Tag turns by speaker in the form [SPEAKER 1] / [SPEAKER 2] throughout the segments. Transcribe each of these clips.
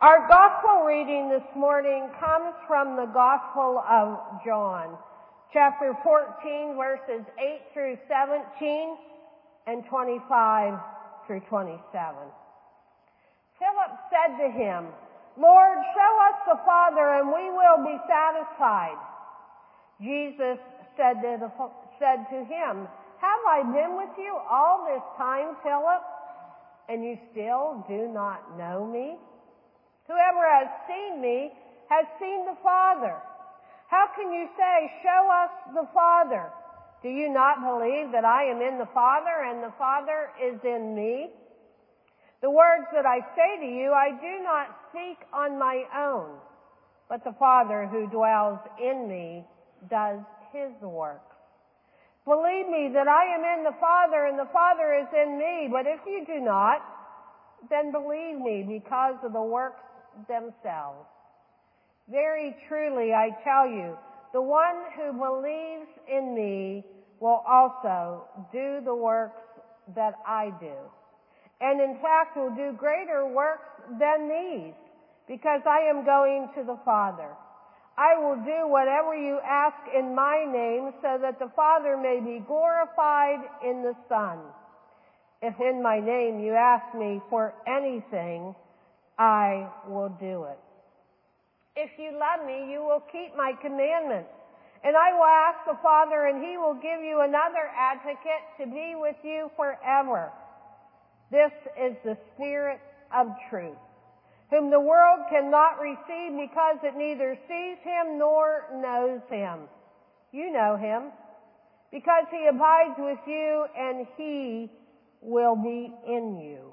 [SPEAKER 1] Our gospel reading this morning comes from the Gospel of John, chapter 14, verses 8 through 17 and 25 through 27. Philip said to him, "Lord, show us the Father, and we will be satisfied." Jesus said to him, "Have I been with you all this time, Philip, and you still do not know me? Whoever has seen me has seen the Father. How can you say, 'Show us the Father'? Do you not believe that I am in the Father and the Father is in me? The words that I say to you, I do not speak on my own, but the Father who dwells in me does his works. Believe me that I am in the Father and the Father is in me, but if you do not, then believe me because of the works themselves. Very truly I tell you, the one who believes in me will also do the works that I do, and in fact will do greater works than these, because I am going to the Father. I will do whatever you ask in my name, so that the Father may be glorified in the Son. If in my name you ask me for anything, I will do it. If you love me, you will keep my commandments. And I will ask the Father, and he will give you another advocate to be with you forever. This is the Spirit of truth, whom the world cannot receive because it neither sees him nor knows him. You know him, because he abides with you, and he will be in you.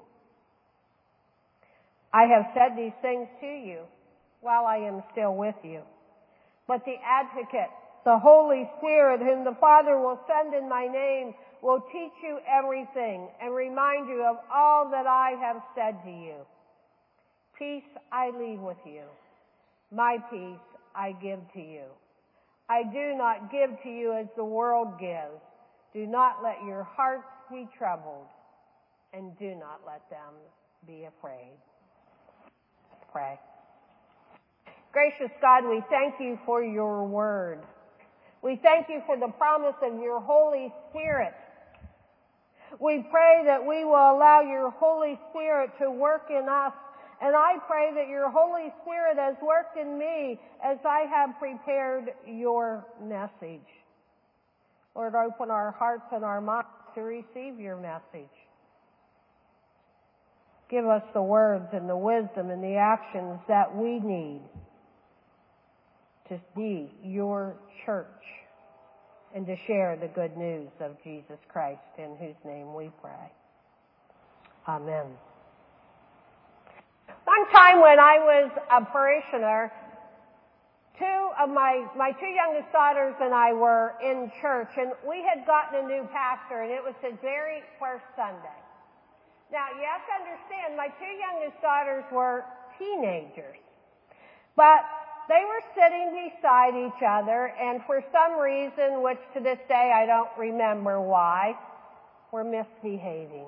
[SPEAKER 1] I have said these things to you while I am still with you. But the Advocate, the Holy Spirit, whom the Father will send in my name, will teach you everything and remind you of all that I have said to you. Peace I leave with you. My peace I give to you. I do not give to you as the world gives. Do not let your hearts be troubled, and do not let them be afraid." Pray. Gracious God, we thank you for your word. We thank you for the promise of your Holy Spirit. We pray that we will allow your Holy Spirit to work in us, and I pray that your Holy Spirit has worked in me as I have prepared your message. Lord, open our hearts and our minds to receive your message. Give us the words and the wisdom and the actions that we need to be your church and to share the good news of Jesus Christ, in whose name we pray. Amen. One time when I was a parishioner, my two youngest daughters and I were in church, and we had gotten a new pastor, and it was his very first Sunday. Now, you have to understand, my two youngest daughters were teenagers, but they were sitting beside each other, and for some reason, which to this day I don't remember why, were misbehaving.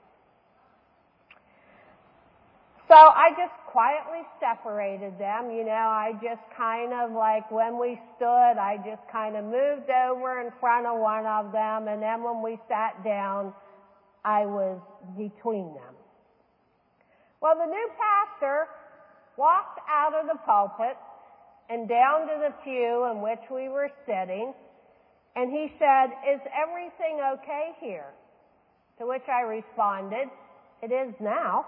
[SPEAKER 1] So I just quietly separated them. I just kind of when we stood, I just kind of moved over in front of one of them, and then when we sat down, I was between them. Well, the new pastor walked out of the pulpit and down to the pew in which we were sitting, and he said, "Is everything okay here?" To which I responded, "It is now."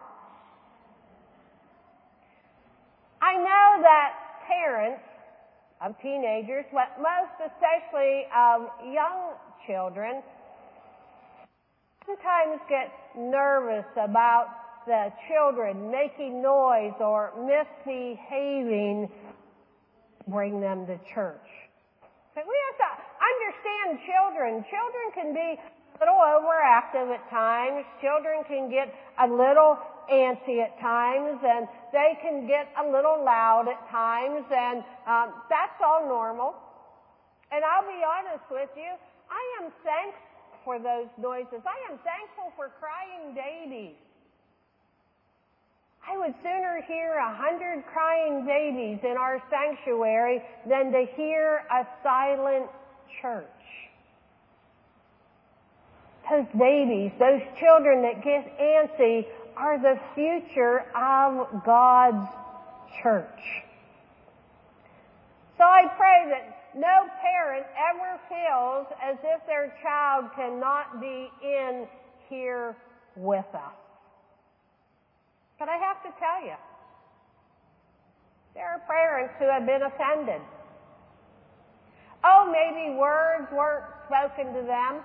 [SPEAKER 1] I know that parents of teenagers, but most especially of young children, sometimes get nervous about the children making noise or misbehaving, bring them to church. But we have to understand children. Children can be a little overactive at times. Children can get a little antsy at times, and they can get a little loud at times, and that's all normal. And I'll be honest with you, I am thankful for those noises. I am thankful for crying babies. I would sooner hear 100 crying babies in our sanctuary than to hear a silent church. Those babies, those children that get antsy, are the future of God's church. So I pray that no parent ever feels as if their child cannot be in here with us. But I have to tell you, there are parents who have been offended. Oh, maybe words weren't spoken to them.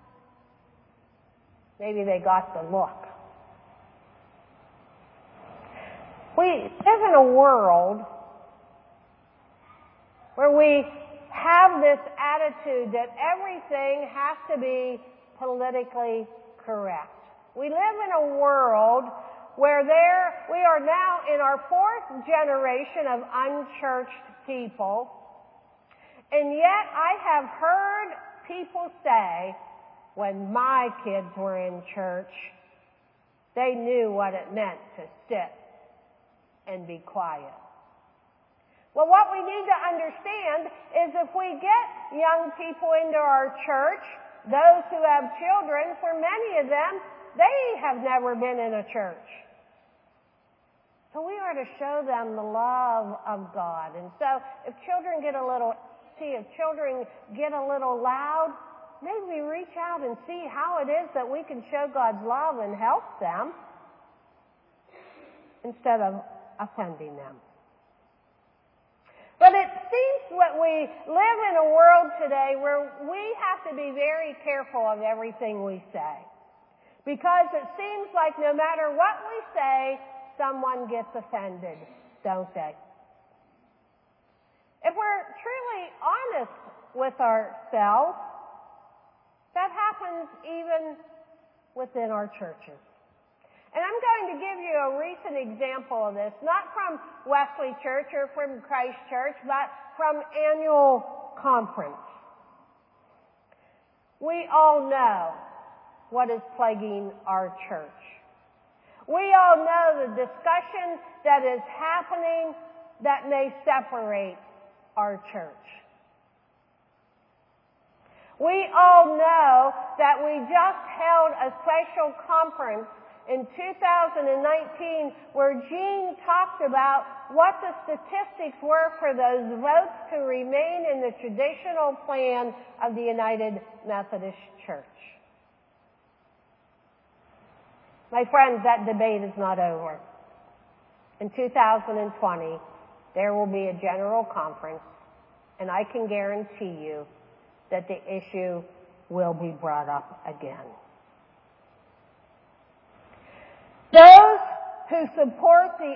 [SPEAKER 1] Maybe they got the look. We live in a world where we have this attitude that everything has to be politically correct. We live in a world where we are now in our fourth generation of unchurched people, and yet I have heard people say, when my kids were in church, they knew what it meant to sit and be quiet. Well, what we need to understand is if we get young people into our church, those who have children, for many of them, they have never been in a church. So we are to show them the love of God. And so if children get a little antsy, if children get a little loud, maybe we reach out and see how it is that we can show God's love and help them instead of offending them. But it seems that we live in a world today where we have to be very careful of everything we say. Because it seems like no matter what we say, someone gets offended, don't they? If we're truly honest with ourselves, that happens even within our churches. And I'm going to give you a recent example of this, not from Wesley Church or from Christ Church, but from annual conference. We all know what is plaguing our church. We all know the discussion that is happening that may separate our church. We all know that we just held a special conference in 2019 where Gene talked about what the statistics were for those votes to remain in the traditional plan of the United Methodist Church. My friends, that debate is not over. In 2020, there will be a general conference, and I can guarantee you that the issue will be brought up again. Those who support the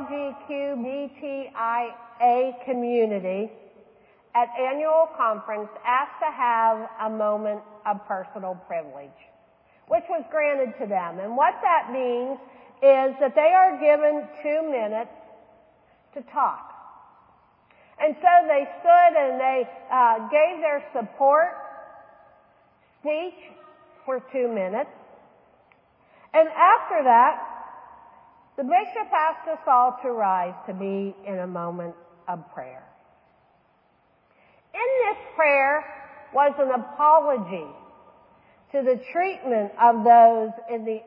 [SPEAKER 1] LGBTIA community at annual conference asked to have a moment of personal privilege, which was granted to them. And what that means is that they are given 2 minutes to talk. And so they stood and they gave their support speech for 2 minutes. And after that, the bishop asked us all to rise to be in a moment of prayer. In this prayer was an apology to the treatment of those in the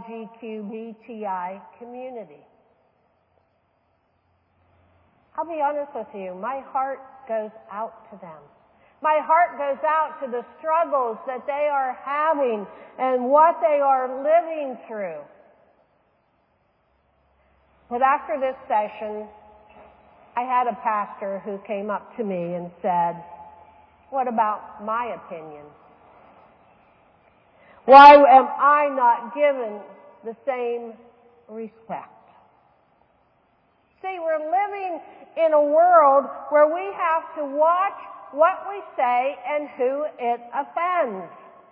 [SPEAKER 1] LGBTI community. I'll be honest with you, my heart goes out to them. My heart goes out to the struggles that they are having and what they are living through. But after this session, I had a pastor who came up to me and said, "What about my opinion? Why am I not given the same respect?" See, we're living in a world where we have to watch what we say and who it offends.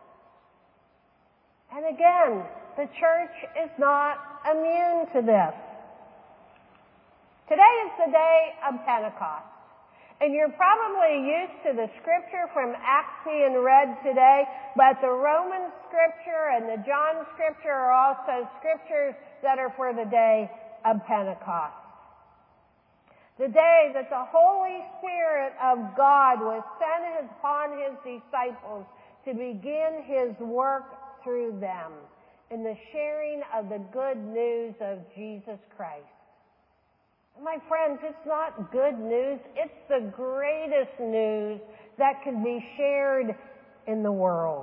[SPEAKER 1] And again, the church is not immune to this. Today is the day of Pentecost. And you're probably used to the scripture from Acts being read today, but the Roman scripture and the John scripture are also scriptures that are for the day of Pentecost. The day that the Holy Spirit of God was sent upon His disciples to begin His work through them in the sharing of the good news of Jesus Christ. My friends, it's not good news. It's the greatest news that can be shared in the world.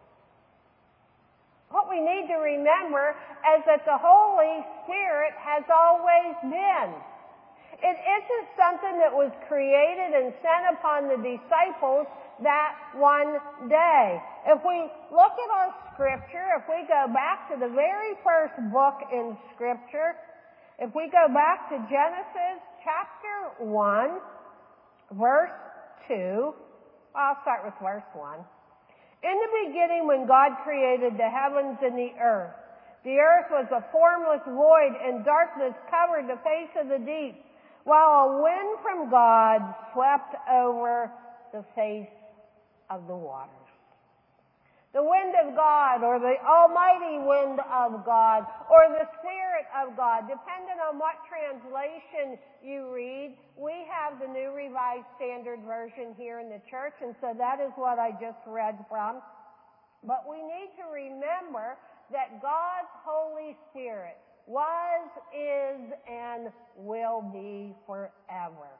[SPEAKER 1] What we need to remember is that the Holy Spirit has always been. It isn't something that was created and sent upon the disciples that one day. If we look at our Scripture, if we go back to the very first book in Scripture, if we go back to Genesis chapter 1, verse 2, I'll start with verse 1. In the beginning, when God created the heavens and the earth was a formless void, and darkness covered the face of the deep, while a wind from God swept over the face of the waters. The wind of God, or the almighty wind of God, or the Spirit of God, depending on what translation you read. We have the New Revised Standard Version here in the church, and so that is what I just read from. But we need to remember that God's Holy Spirit was, is, and will be forever.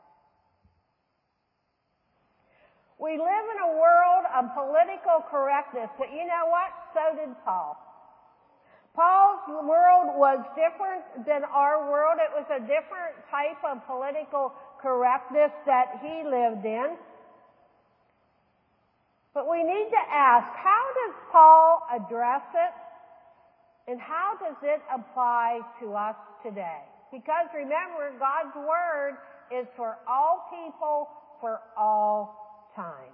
[SPEAKER 1] We live in a world of political correctness, but you know what? So did Paul. Paul's world was different than our world. It was a different type of political correctness that he lived in. But we need to ask, how does Paul address it? And how does it apply to us today? Because remember, God's Word is for all people, for all time.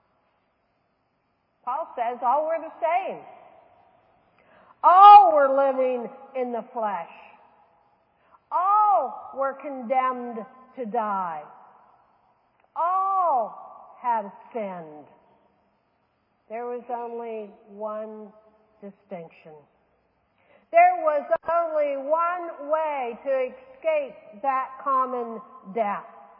[SPEAKER 1] Paul says all were the same. All were living in the flesh. All were condemned to die. All have sinned. There was only one distinction. There was only one way to escape that common death.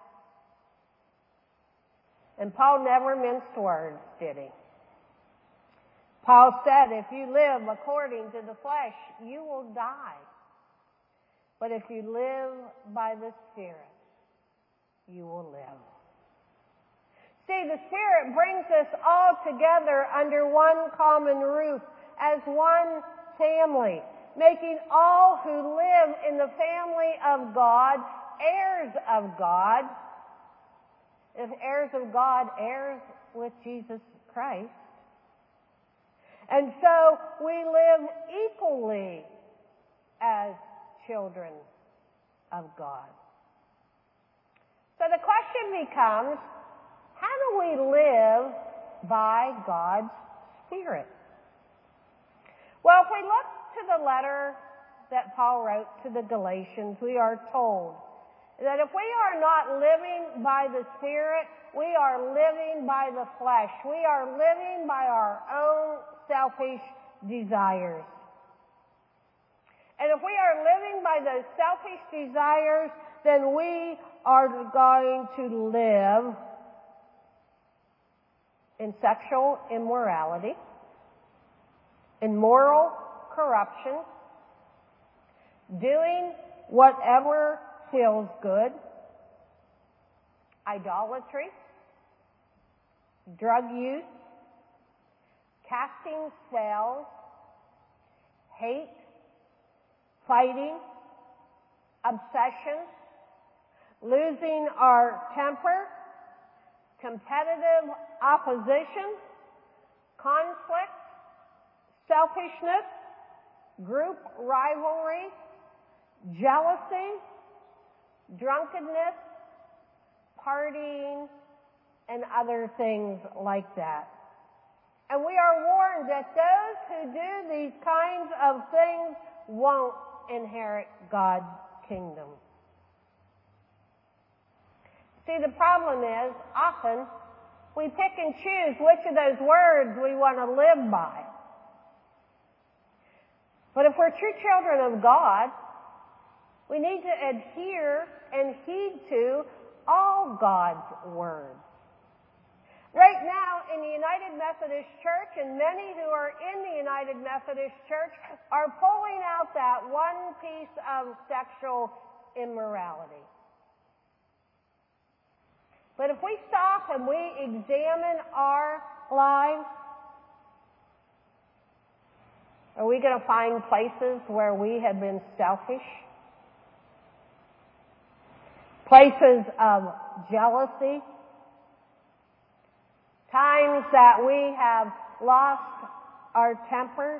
[SPEAKER 1] And Paul never minced words, did he? Paul said, if you live according to the flesh, you will die. But if you live by the Spirit, you will live. See, the Spirit brings us all together under one common roof as one family, making all who live in the family of God heirs of God. If heirs of God, heirs with Jesus Christ. And so we live equally as children of God. So the question becomes, how do we live by God's Spirit? Well, if we look to the letter that Paul wrote to the Galatians, we are told that if we are not living by the Spirit, we are living by the flesh. We are living by our own selfish desires. And if we are living by those selfish desires, then we are going to live in sexual immorality, in moral corruption, doing whatever feels good, idolatry, drug use, casting spells, hate, fighting, obsession, losing our temper, competitive opposition, conflict, selfishness, group rivalry, jealousy, drunkenness, partying, and other things like that. And we are warned that those who do these kinds of things won't inherit God's kingdom. See, the problem is, often, we pick and choose which of those words we want to live by. But if we're true children of God, We need to adhere and heed to all God's words. Right now, in the United Methodist Church, and many who are in the United Methodist Church are pulling out that one piece of sexual immorality. But if we stop and we examine our lives, are we going to find places where we have been selfish? Places of jealousy? Times that we have lost our tempers?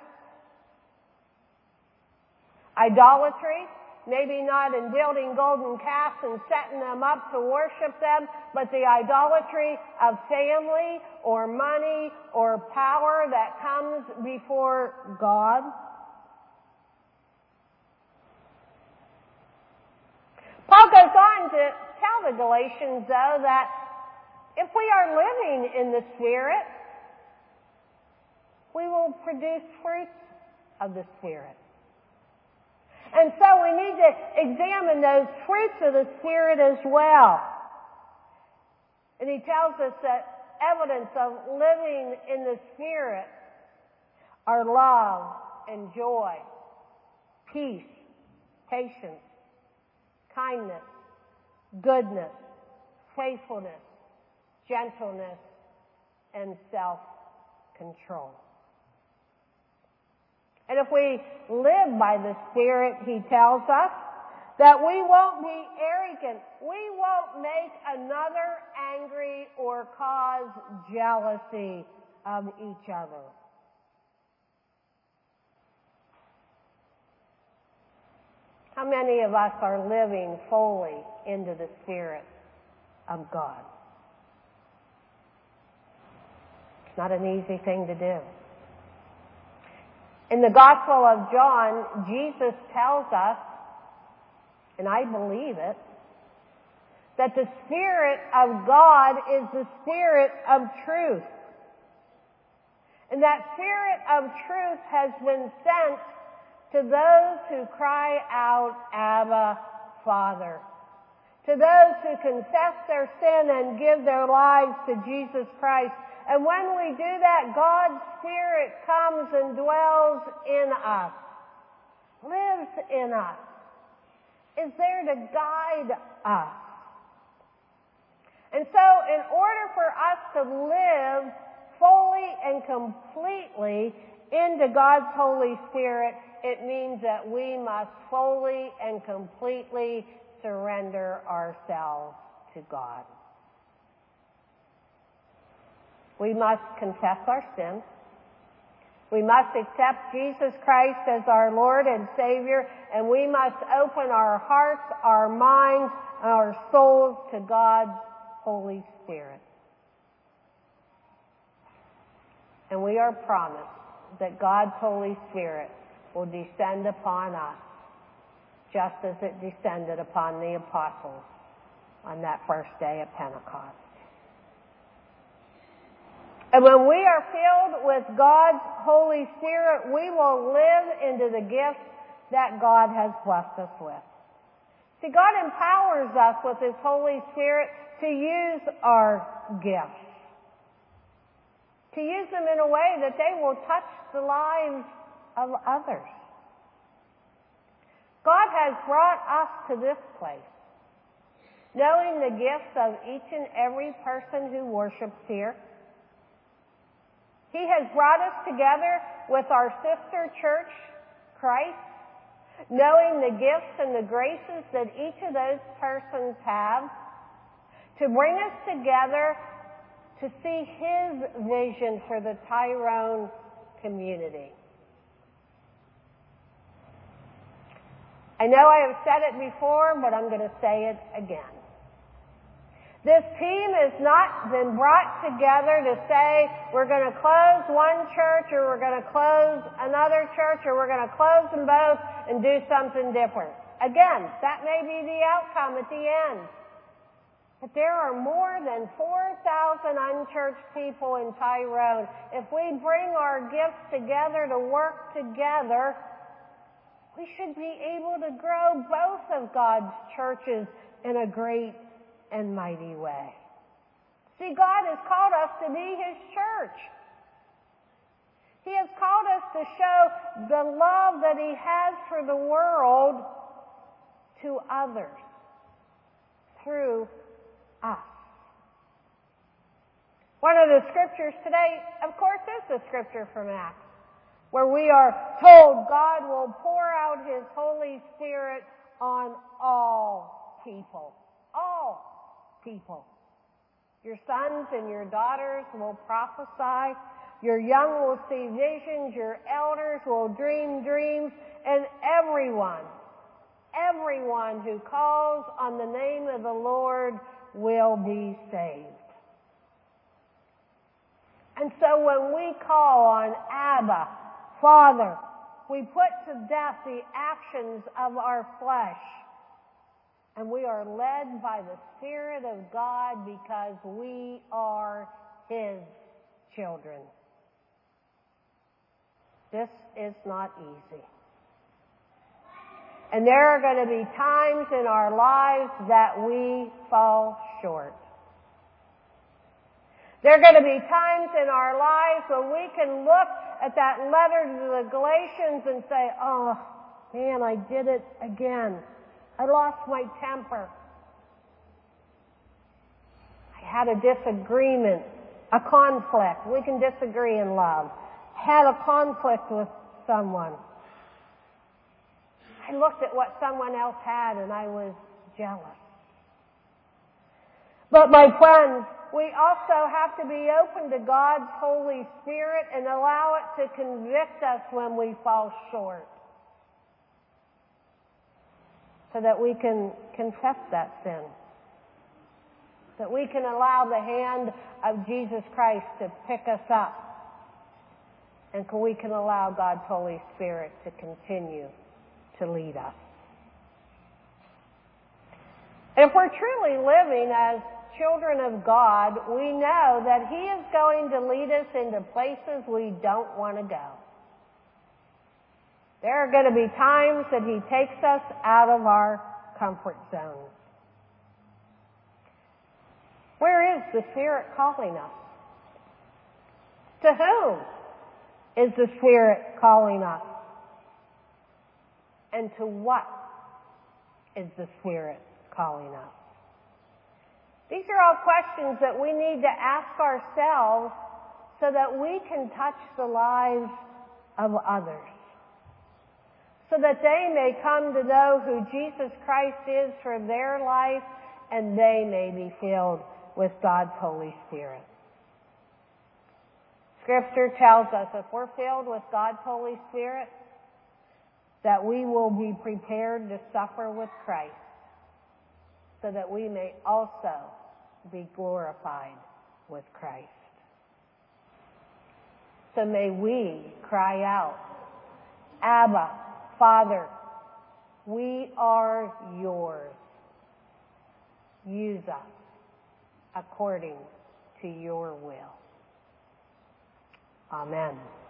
[SPEAKER 1] Idolatry? Maybe not in building golden calves and setting them up to worship them, but the idolatry of family or money or power that comes before God. Paul goes on to tell the Galatians, though, that if we are living in the Spirit, we will produce fruits of the Spirit. And so we need to examine those fruits of the Spirit as well. And he tells us that evidence of living in the Spirit are love and joy, peace, patience, kindness, goodness, faithfulness, gentleness, and self-control. And if we live by the Spirit, he tells us that we won't be arrogant. We won't make another angry or cause jealousy of each other. How many of us are living fully into the Spirit of God? It's not an easy thing to do. In the Gospel of John, Jesus tells us, and I believe it, that the Spirit of God is the Spirit of truth. And that Spirit of truth has been sent to those who cry out, Abba, Father. To those who confess their sin and give their lives to Jesus Christ. And when we do that, God's Spirit comes and dwells in us, lives in us, is there to guide us. And so in order for us to live fully and completely into God's Holy Spirit, it means that we must fully and completely surrender ourselves to God. We must confess our sins. We must accept Jesus Christ as our Lord and Savior, and we must open our hearts, our minds, and our souls to God's Holy Spirit. And we are promised that God's Holy Spirit will descend upon us just as it descended upon the apostles on that first day of Pentecost. And when we are filled with God's Holy Spirit, we will live into the gifts that God has blessed us with. See, God empowers us with His Holy Spirit to use our gifts. To use them in a way that they will touch the lives of others. God has brought us to this place, knowing the gifts of each and every person who worships here. He has brought us together with our sister church, Christ, knowing the gifts and the graces that each of those persons have, to bring us together to see His vision for the Tyrone community. I know I have said it before, but I'm going to say it again. This team has not been brought together to say we're going to close one church or we're going to close another church or we're going to close them both and do something different. Again, that may be the outcome at the end. But there are more than 4,000 unchurched people in Tyrone. If we bring our gifts together to work together, we should be able to grow both of God's churches in a great and mighty way. See, God has called us to be His church. He has called us to show the love that He has for the world to others through us. One of the scriptures today, of course, is the scripture from Acts, where we are told God will pour out His Holy Spirit on all people. All people. Your sons and your daughters will prophesy. Your young will see visions. Your elders will dream dreams. And everyone who calls on the name of the Lord will be saved. And so when we call on Abba, Father, we put to death the actions of our flesh. And we are led by the Spirit of God because we are His children. This is not easy. And there are going to be times in our lives that we fall short. There are going to be times in our lives when we can look at that letter to the Galatians and say, oh, man, I did it again. I lost my temper. I had a disagreement, a conflict. We can disagree in love. Had a conflict with someone. I looked at what someone else had and I was jealous. But my friends, we also have to be open to God's Holy Spirit and allow it to convict us when we fall short, so that we can confess that sin, that we can allow the hand of Jesus Christ to pick us up, and we can allow God's Holy Spirit to continue to lead us. And if we're truly living as children of God, we know that He is going to lead us into places we don't want to go. There are going to be times that He takes us out of our comfort zones. Where is the Spirit calling us? To whom is the Spirit calling us? And to what is the Spirit calling us? These are all questions that we need to ask ourselves so that we can touch the lives of others, so that they may come to know who Jesus Christ is for their life, and they may be filled with God's Holy Spirit. Scripture tells us if we're filled with God's Holy Spirit, that we will be prepared to suffer with Christ, so that we may also be glorified with Christ. So may we cry out, Abba, Father, we are yours. Use us according to your will. Amen.